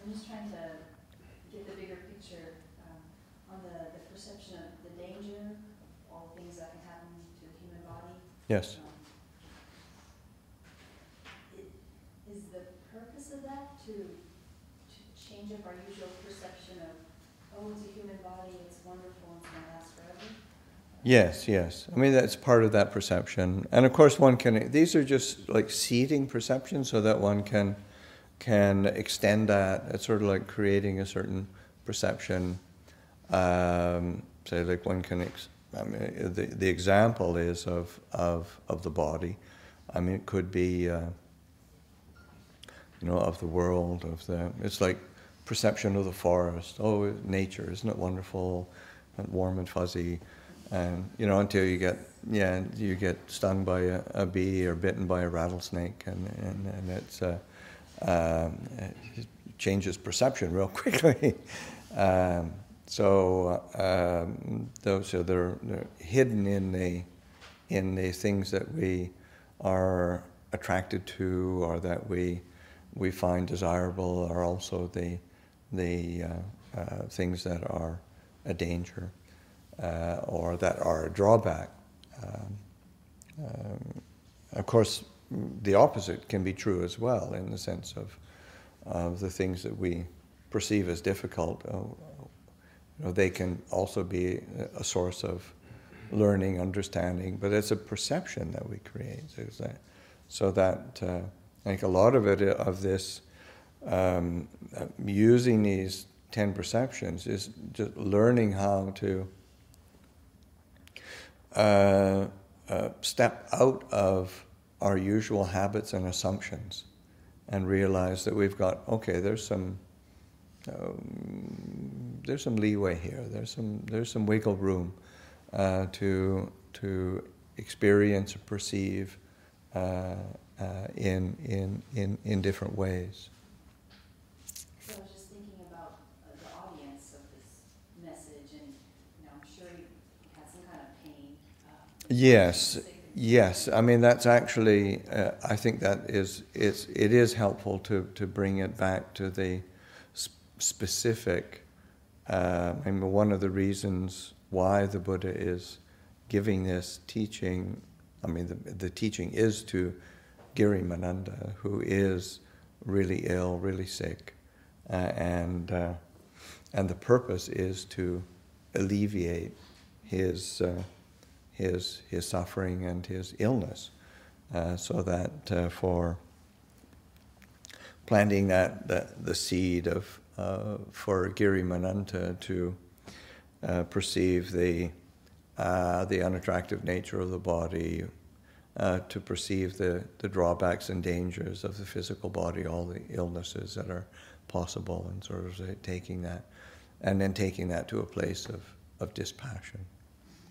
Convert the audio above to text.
I'm just trying to get the bigger picture on the perception of the danger, all things that can happen to the human body. Yes. Is the purpose of that to change up our usual perception of, oh, it's a human body, it's wonderful, it's going to last forever? Yes, yes. I mean, that's part of that perception. And of course one can, these are just like seeding perceptions so that one can extend that. It's sort of like creating a certain perception. Say like one can, I mean, the example is of the body. I mean, it could be, of the world, it's like perception of the forest. Oh, nature, isn't it wonderful and warm and fuzzy? And, until you get stung by a bee or bitten by a rattlesnake, and it changes perception real quickly. So they're hidden in the things that we are attracted to or that we find desirable, are also the things that are a danger or that are a drawback. Of course, the opposite can be true as well, in the sense of the things that we perceive as difficult. They can also be a source of learning, understanding, but it's a perception that we create. So that I think a lot of it, of this, using these 10 perceptions, is just learning how to step out of our usual habits and assumptions and realize that we've got, there's some leeway here, there's some wiggle room to experience or perceive in different ways. So I was just thinking about the audience of this message, and I'm sure you had some kind of pain. Yes. I mean, that's actually, I think that it is helpful to bring it back to the specific. One of the reasons why the Buddha is giving this teaching, the teaching is to Girimananda, who is really ill, really sick, and the purpose is to alleviate his suffering and his illness, so that for planting the seed of for Girimananda to perceive the unattractive nature of the body, to perceive the drawbacks and dangers of the physical body, all the illnesses that are possible, and sort of taking that, and then taking that to a place of dispassion.